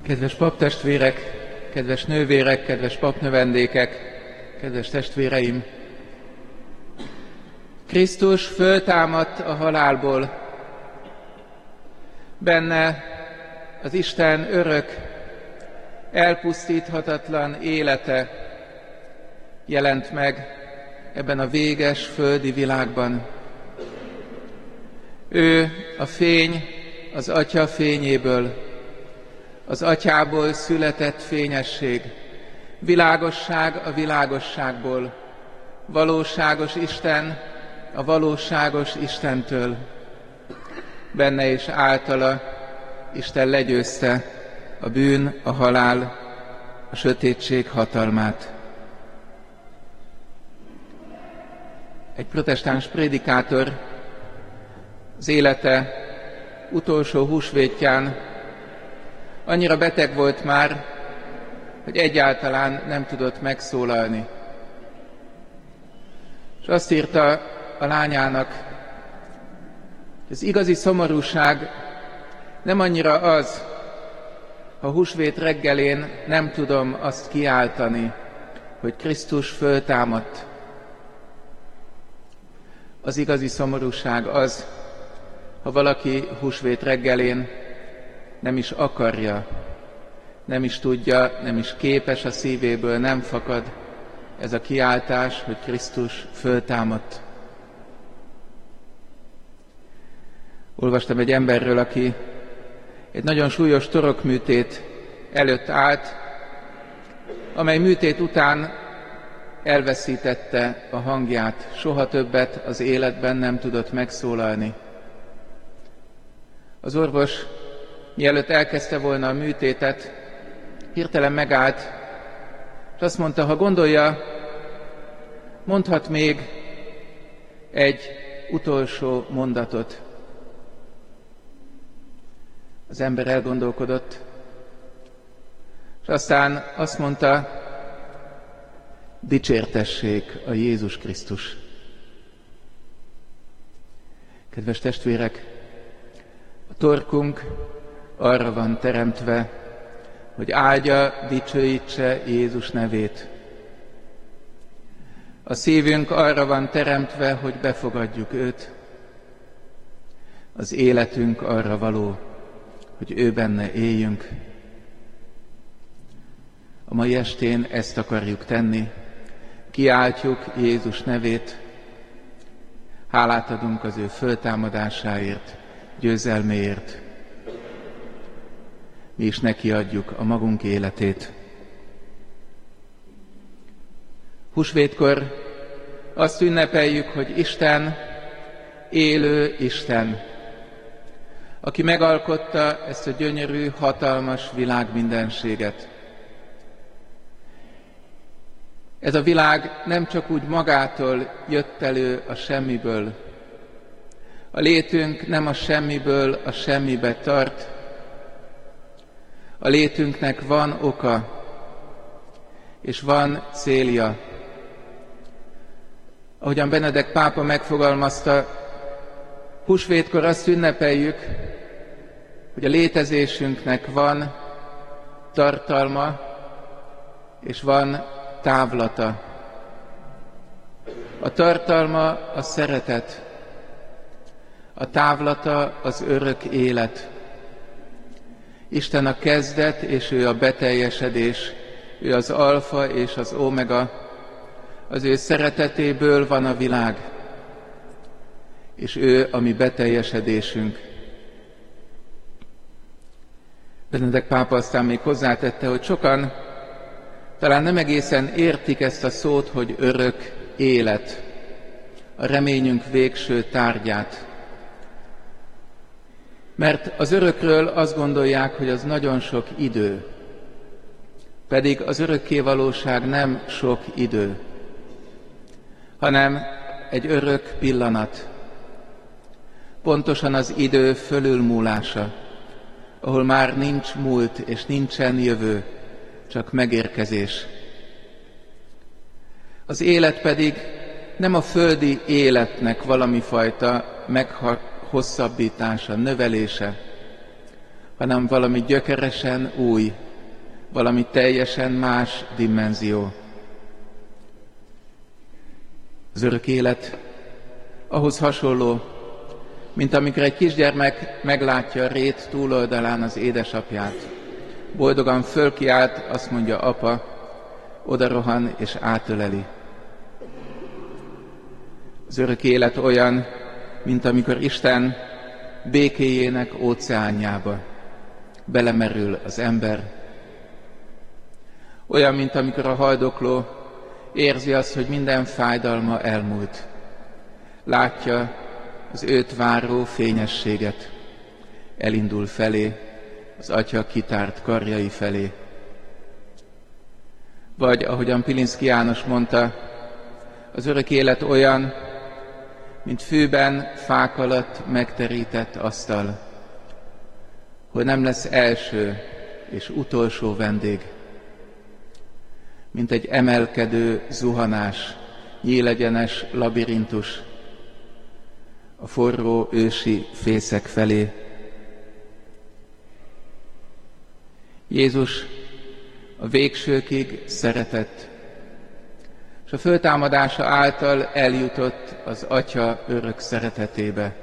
Kedves paptestvérek, kedves nővérek, kedves papnövendékek, kedves testvéreim! Krisztus föltámadt a halálból. Benne az Isten örök, elpusztíthatatlan élete jelent meg ebben a véges földi világban. Ő a fény az Atya fényéből, az Atyából született fényesség, világosság a világosságból, valóságos Isten a valóságos Istentől. Benne és általa Isten legyőzte a bűn, a halál, a sötétség hatalmát. Egy protestáns prédikátor az élete utolsó húsvétján annyira beteg volt már, hogy egyáltalán nem tudott megszólalni. És azt írta a lányának, hogy az igazi szomorúság nem annyira az, ha húsvét reggelén nem tudom azt kiáltani, hogy Krisztus föltámadt. Az igazi szomorúság az, ha valaki húsvét reggelén nem is akarja, nem is tudja, nem is képes, a szívéből nem fakad ez a kiáltás, hogy Krisztus föltámadt. Olvastam egy emberről, aki egy nagyon súlyos torokműtét előtt állt, amely műtét után elveszítette a hangját, soha többet az életben nem tudott megszólalni. Az orvos, mielőtt elkezdte volna a műtétet, hirtelen megállt, és azt mondta, ha gondolja, mondhat még egy utolsó mondatot. Az ember elgondolkodott, és aztán azt mondta, dicsértessék a Jézus Krisztus. Kedves testvérek, a torkunk arra van teremtve, hogy áldja, dicsőítse Jézus nevét. A szívünk arra van teremtve, hogy befogadjuk őt. Az életünk arra való, hogy ő benne éljünk. A mai estén ezt akarjuk tenni. Kiáltjuk Jézus nevét. Hálát adunk az ő föltámadásáért, győzelméért. Mi is neki adjuk a magunk életét. Húsvétkor azt ünnepeljük, hogy Isten élő Isten, aki megalkotta ezt a gyönyörű, hatalmas világmindenséget. Ez a világ nem csak úgy magától jött elő a semmiből. A létünk nem a semmiből a semmibe tart. A létünknek van oka, és van célja. Ahogyan Benedek pápa megfogalmazta, húsvétkor azt ünnepeljük, hogy a létezésünknek van tartalma, és van távlata. A tartalma a szeretet, a távlata az örök élet. Isten a kezdet, és ő a beteljesedés, ő az alfa és az omega, az ő szeretetéből van a világ, és ő a mi beteljesedésünk. Benedek pápa aztán még hozzátette, hogy sokan talán nem egészen értik ezt a szót, hogy örök élet, a reményünk végső tárgyát. Mert az örökről azt gondolják, hogy az nagyon sok idő, pedig az örökkévalóság nem sok idő, hanem egy örök pillanat, pontosan az idő fölülmúlása, ahol már nincs múlt és nincsen jövő, csak megérkezés. Az élet pedig nem a földi életnek valami fajta meghosszabbítása, növelése, hanem valami gyökeresen új, valami teljesen más dimenzió. Az örök élet ahhoz hasonló, mint amikor egy kisgyermek meglátja a rét túloldalán az édesapját. Boldogan fölkiált, azt mondja apa, odarohan és átöleli. Az örök élet olyan, mint amikor Isten békéjének óceánjába belemerül az ember. Olyan, mint amikor a haldokló érzi azt, hogy minden fájdalma elmúlt. Látja az őt váró fényességet. Elindul felé, az Atya kitárt karjai felé. Vagy, ahogyan Pilinszky János mondta, az örök élet olyan, mint fűben, fák alatt megterített asztal, hogy nem lesz első és utolsó vendég, mint egy emelkedő zuhanás, nyílegyenes labirintus a forró ősi fészek felé. Jézus a végsőkig szeretett, és a föltámadása által eljutott az Atya örök szeretetébe.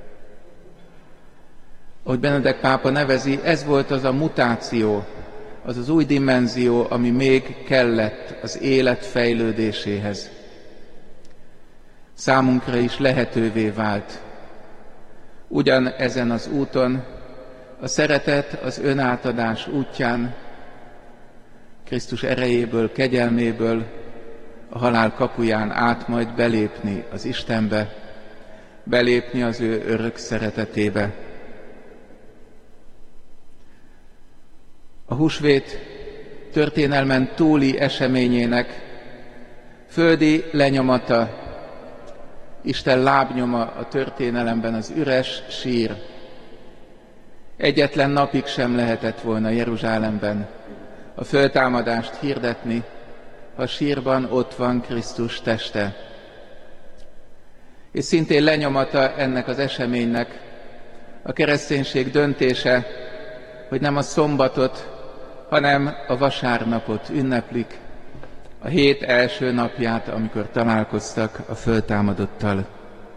Ahogy Benedek pápa nevezi, ez volt az a mutáció, az az új dimenzió, ami még kellett az élet fejlődéséhez. Számunkra is lehetővé vált. Ugyan ezen az úton, a szeretet az önátadás útján, Krisztus erejéből, kegyelméből, a halál kapuján át majd belépni az Istenbe, belépni az ő örök szeretetébe. A húsvét történelmen túli eseményének földi lenyomata, Isten lábnyoma a történelemben az üres sír. Egyetlen napig sem lehetett volna Jeruzsálemben a föltámadást hirdetni, ha a sírban ott van Krisztus teste. És szintén lenyomata ennek az eseménynek a kereszténység döntése, hogy nem a szombatot, hanem a vasárnapot ünneplik, a hét első napját, amikor találkoztak a föltámadottal.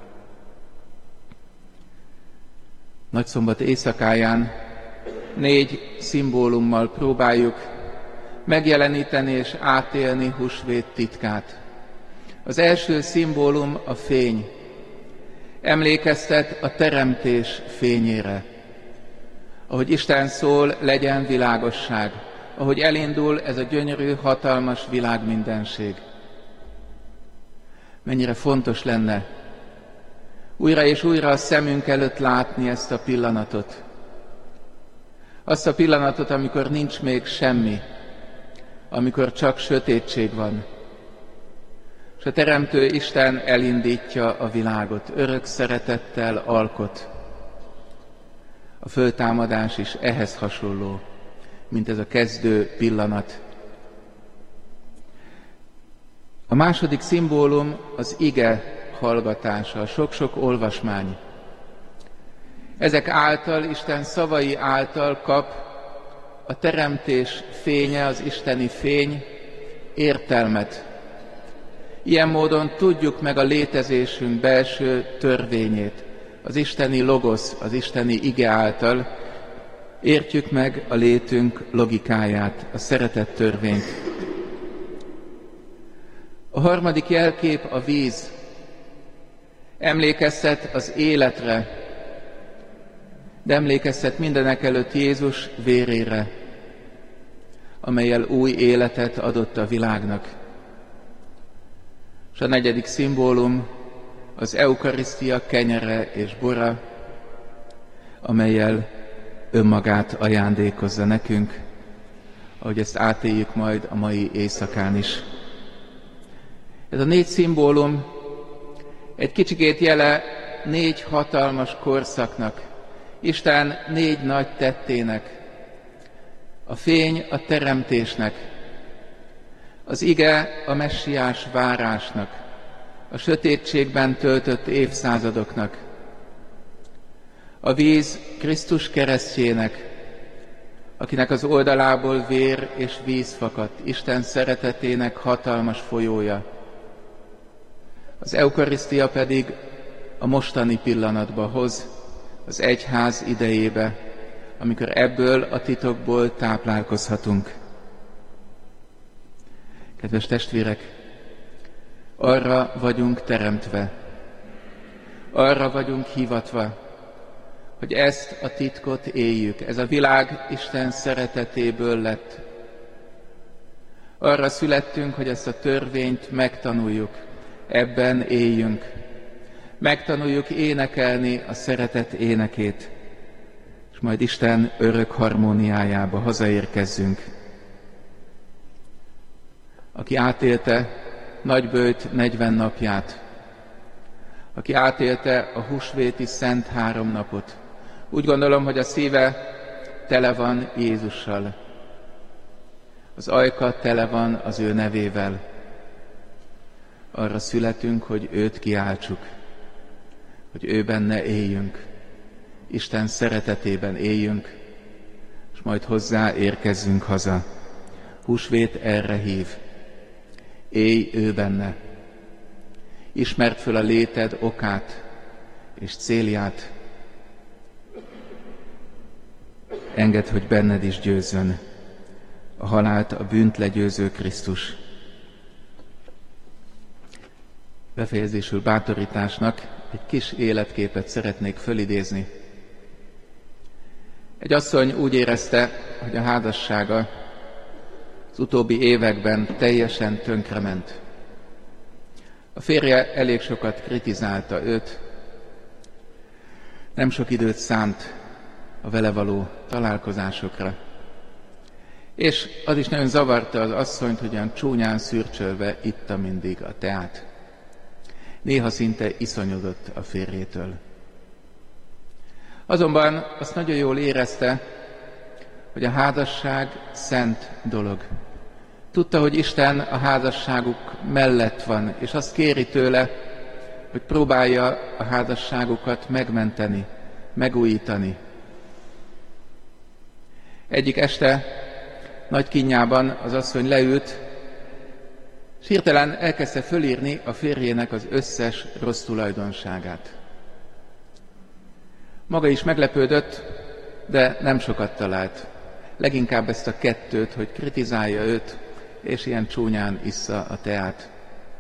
Nagyszombat éjszakáján 4 szimbólummal próbáljuk megjeleníteni és átélni húsvét titkát. Az első szimbólum a fény. Emlékeztet a teremtés fényére. Ahogy Isten szól, legyen világosság. Ahogy elindul ez a gyönyörű, hatalmas világmindenség. Mennyire fontos lenne újra és újra a szemünk előtt látni ezt a pillanatot. Azt a pillanatot, amikor nincs még semmi, amikor csak sötétség van. És a Teremtő Isten elindítja a világot, örök szeretettel alkot. A föltámadás is ehhez hasonló, mint ez a kezdő pillanat. A második szimbólum az ige hallgatása, a sok-sok olvasmány. Ezek által, Isten szavai által kap a teremtés fénye, az isteni fény értelmet. Ilyen módon tudjuk meg a létezésünk belső törvényét, az isteni logosz, az isteni ige által értjük meg a létünk logikáját, a szeretet törvényt. A harmadik jelkép a víz. Emlékeztet az életre, de emlékeztet mindenekelőtt Jézus vérére, amellyel új életet adott a világnak. És a negyedik szimbólum az eukarisztia kenyere és bora, amellyel önmagát ajándékozza nekünk, ahogy ezt átéljük majd a mai éjszakán is. Ez a 4 szimbólum egy kicsikét jele 4 hatalmas korszaknak, Isten 4 nagy tettének, a fény a teremtésnek, az ige a messiás várásnak, a sötétségben töltött évszázadoknak, a víz Krisztus keresztjének, akinek az oldalából vér és víz fakadt, Isten szeretetének hatalmas folyója. Az eukarisztia pedig a mostani pillanatba hoz, az egyház idejébe, amikor ebből a titokból táplálkozhatunk. Kedves testvérek, arra vagyunk teremtve, arra vagyunk hivatva, hogy ezt a titkot éljük. Ez a világ Isten szeretetéből lett. Arra születtünk, hogy ezt a törvényt megtanuljuk, ebben éljünk. Megtanuljuk énekelni a szeretet énekét, és majd Isten örök harmóniájába hazaérkezzünk. Aki átélte nagyböjt 40 napját, aki átélte a húsvéti szent 3 napot, úgy gondolom, hogy a szíve tele van Jézussal. Az ajka tele van az ő nevével. Arra születünk, hogy őt kiáltsuk, hogy ő benne éljünk, Isten szeretetében éljünk, és majd hozzá érkezzünk haza. Húsvét erre hív. Élj ő benne. Ismerd föl a léted okát és célját. Engedd, hogy benned is győzzön a halált, a bűnt legyőző Krisztus. Befejezésül bátorításnak egy kis életképet szeretnék fölidézni. Egy asszony úgy érezte, hogy a házassága az utóbbi években teljesen tönkrement. A férje elég sokat kritizálta őt, nem sok időt szánt a vele való találkozásokra. És az is nagyon zavarta az asszonyt, hogy olyan csúnyán szürcsölve itta mindig a teát. Néha szinte iszonyodott a férjétől. Azonban azt nagyon jól érezte, hogy a házasság szent dolog. Tudta, hogy Isten a házasságuk mellett van, és azt kéri tőle, hogy próbálja a házasságukat megmenteni, megújítani. Egyik este nagy kínjában az asszony leült, és hirtelen elkezdte fölírni a férjének az összes rossz tulajdonságát. Maga is meglepődött, de nem sokat talált. Leginkább ezt a 2, hogy kritizálja őt, és ilyen csúnyán issza a teát.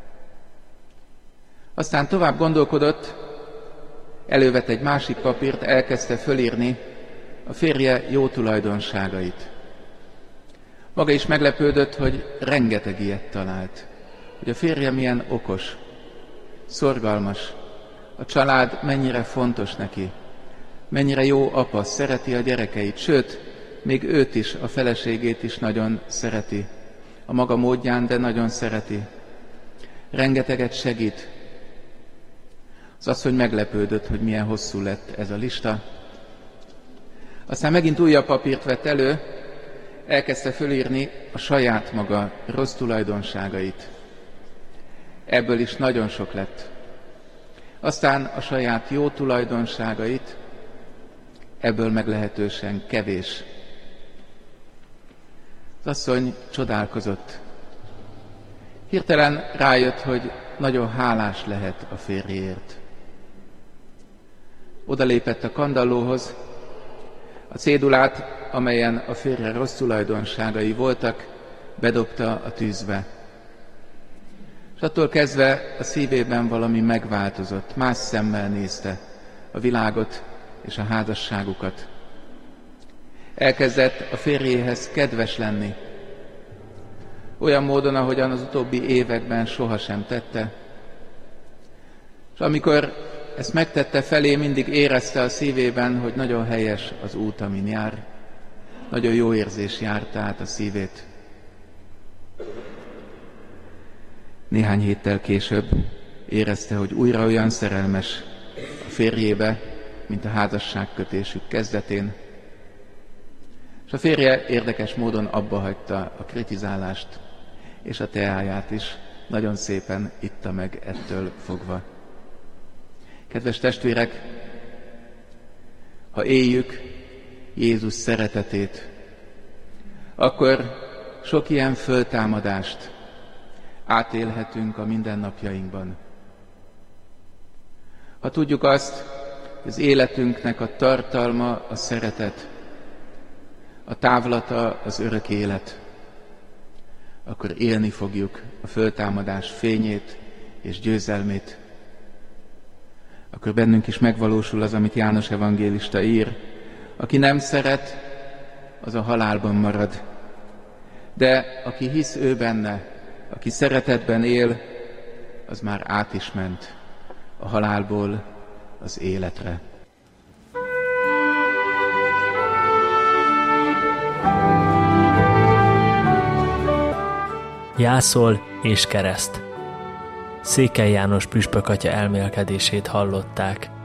Aztán tovább gondolkodott, elővett egy másik papírt, elkezdte fölírni a férje jó tulajdonságait. Maga is meglepődött, hogy rengeteg ilyet talált. Hogy a férje milyen okos, szorgalmas, a család mennyire fontos neki, mennyire jó apa, szereti a gyerekeit, sőt, még őt is, a feleségét is nagyon szereti. A maga módján, de nagyon szereti. Rengeteget segít. Az asszony meglepődött, hogy milyen hosszú lett ez a lista. Aztán megint újabb papírt vett elő, elkezdte fölírni a saját maga rossz tulajdonságait. Ebből is nagyon sok lett. Aztán a saját jó tulajdonságait, ebből meglehetősen kevés. Az asszony csodálkozott. Hirtelen rájött, hogy nagyon hálás lehet a férjéért. Odalépett a kandallóhoz, a cédulát, amelyen a férje rossz tulajdonságai voltak, bedobta a tűzbe. És attól kezdve a szívében valami megváltozott, más szemmel nézte a világot és a házasságukat. Elkezdett a férjéhez kedves lenni, olyan módon, ahogyan az utóbbi években sohasem tette. És amikor ezt megtette felé, mindig érezte a szívében, hogy nagyon helyes az út, amin jár. Nagyon jó érzés járta át a szívét. Néhány héttel később érezte, hogy újra olyan szerelmes a férjébe, mint a házasságkötésük kezdetén. És a férje érdekes módon abbahagyta a kritizálást, és a teáját is nagyon szépen itta meg ettől fogva. Kedves testvérek, ha éljük Jézus szeretetét, akkor sok ilyen föltámadást átélhetünk a mindennapjainkban. Ha tudjuk azt, hogy az életünknek a tartalma a szeretet, a távlata az örök élet, akkor élni fogjuk a föltámadás fényét és győzelmét. Akkor bennünk is megvalósul az, amit János evangélista ír. Aki nem szeret, az a halálban marad. De aki hisz ő benne, aki szeretetben él, az már át is ment a halálból az életre. Jászol és kereszt. Székely János püspök atya elmélkedését hallották.